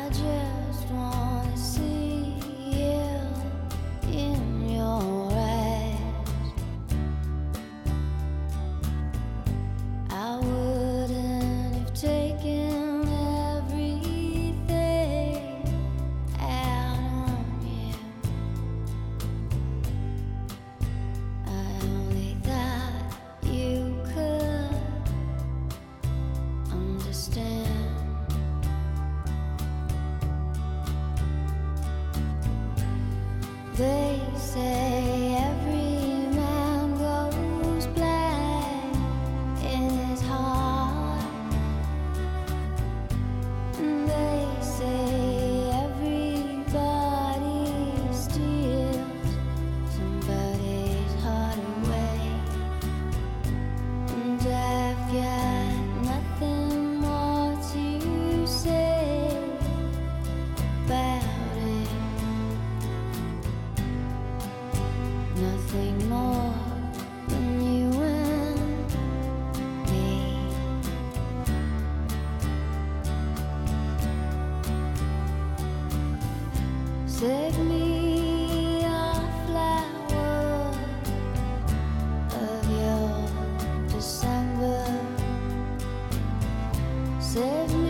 just wanna see you in your eyes. I wouldn't have taken everything out on you. I only thought you could understand. They say every man goes blind in his heart, and they say everybody steals somebody's heart away, and I've got nothing more to say about it. Nothing more than you and me. Save me a flower of your December. Save me